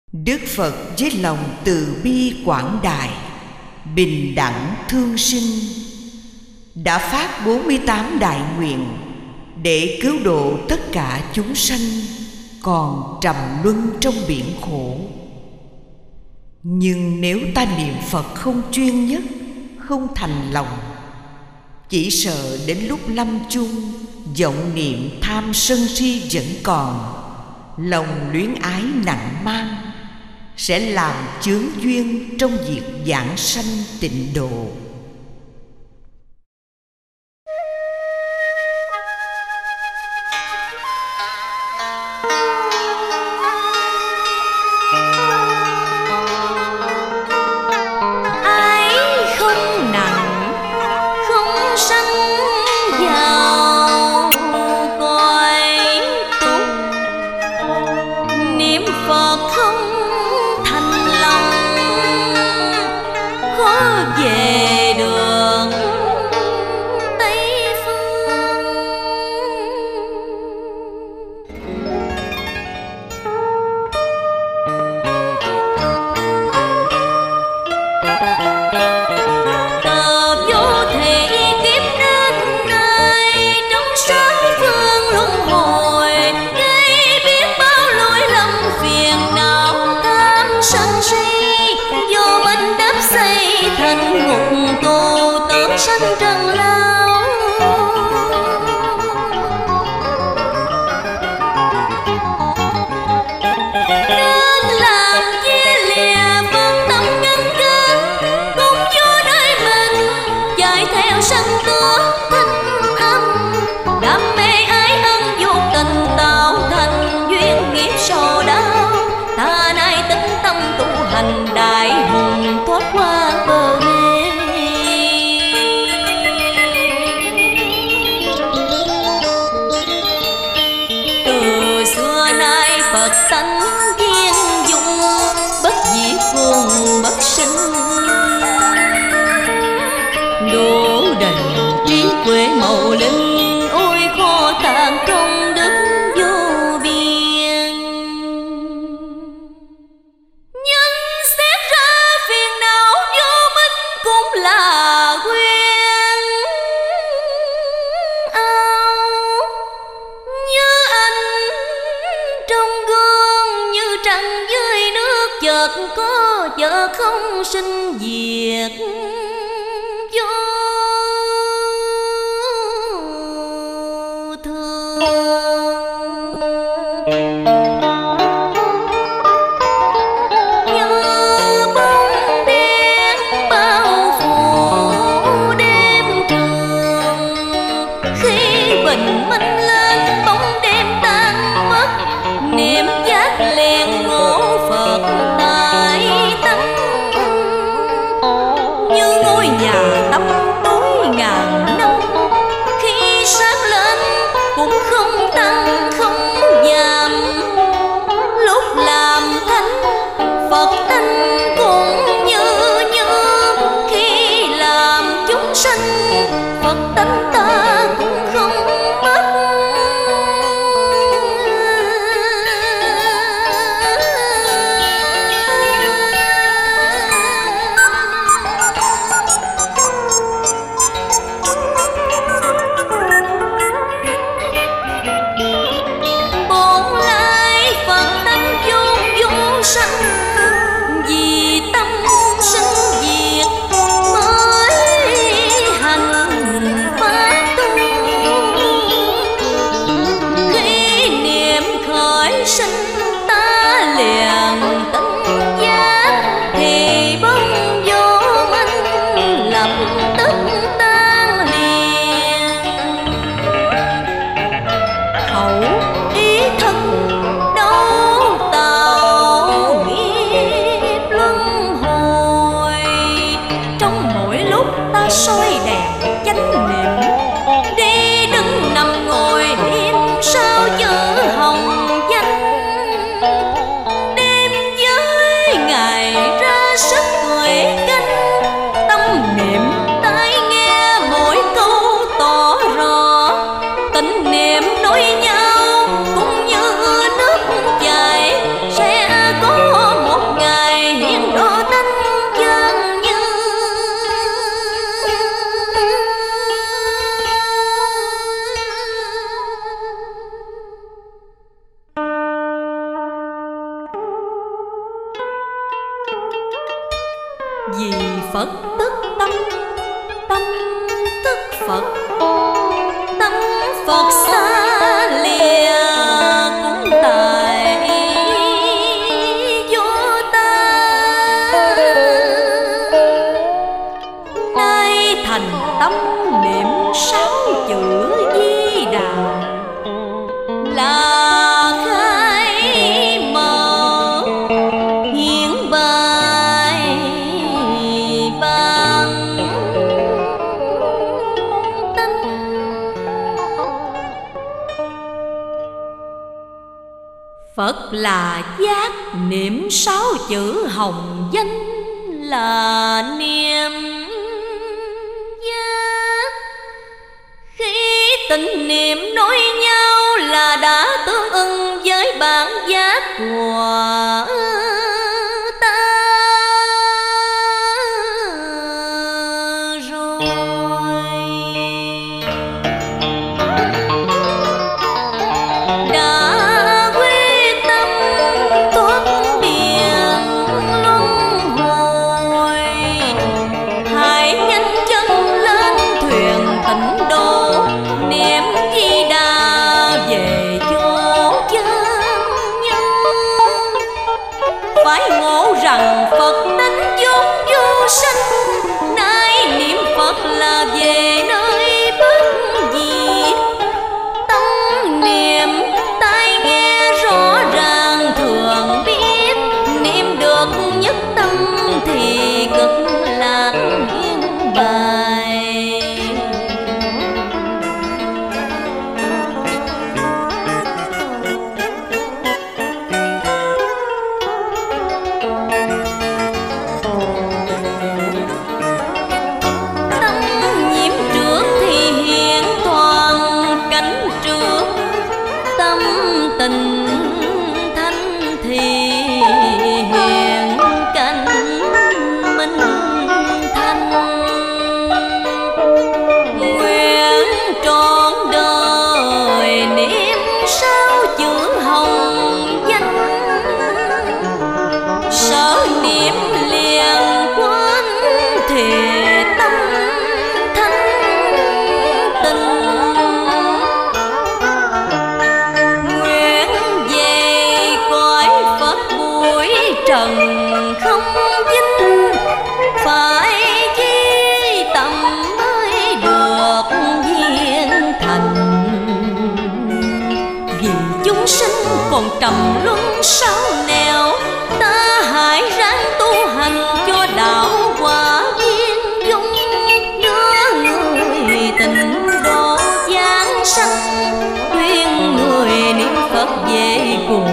Đức Phật với lòng từ bi quảng đại, bình đẳng thương sinh, đã phát 48 đại nguyện để cứu độ tất cả chúng sanh còn trầm luân trong biển khổ. Nhưng nếu ta niệm Phật không chuyên nhất, không thành lòng, chỉ sợ đến lúc lâm chung vọng niệm tham sân si vẫn còn, lòng luyến ái nặng mang, sẽ làm chướng duyên trong việc giảng sanh tịnh độ. Về đường Tây Phương, tờ vô thể kiếp đến nay, trong sáu phương luân hồi, gây biết bao lỗi lầm phiền não tham sân si, vô minh đắp xây thành ngục tù tưởng sanh trần lao. Nên làm chia lìa phân tâm ngăn kết, cùng vô nơi mình chạy theo sân tước thanh âm, đam mê ái ân vô tình tạo thành duyên nghiệp sầu đau. Ta nay tính tâm tu hành đại hùng, thoát qua bờ đê. Từ xưa nay Phật tánh viên dung, bất diệt cùng bất sinh, đủ đầy trí huệ màu linh, ôi kho tàng công đức vô biên. Nhân xét ra phiền não vô minh cũng là quyên áo, như anh trong gương, như trăng dưới nước, chợt có chợt không, sinh diệt vô thường. Như bóng đen bao phủ đêm trường, khi bình minh lên bóng đêm tan mất, niệm giác liền ngộ Phật tại tâm. Như ngộ Vì Phật tức tâm, tâm tức Phật, tâm Phật xa lìa cũng tại vô ta. Nay thành tâm niệm 6 chữ Di Đà là khai mở hiển bài ban tánh. Phật là giác, niệm 6 chữ hồng danh là niệm giác. Khi tịnh niệm nối nhau là đã tương ưng với bản giác của ta rồi. Đã quyết tâm thoát biển luân hồi, hãy nhanh chân lên thuyền tịnh độ, niệm Di Đà về chỗ chân nhân. Phải ngộ rằng Phật tánh vốn vô sanh, nay niệm Phật là về nơi bất diệt. Tâm niệm tai nghe rõ ràng thường biết, niệm được nhất tâm thì cực lạc yên bài. Tâm nhiễm trước thì hiện toàn cảnh trước, tâm tình thanh thì hiện cảnh minh thanh. Nguyện trọn đời niệm 6 chữ hồng danh, sở niệm liền quên thề tâm thanh tịnh. Nguyện về cõi Phật bụi trần không vinh, phải chi tâm mới được viên thành. Vì chúng sinh còn trầm luân sáu nẻo, ta hãy ráng tu hành cho đạo quả viên dung. Đưa người tịnh độ giáng sanh, khuyên người niệm Phật về cùng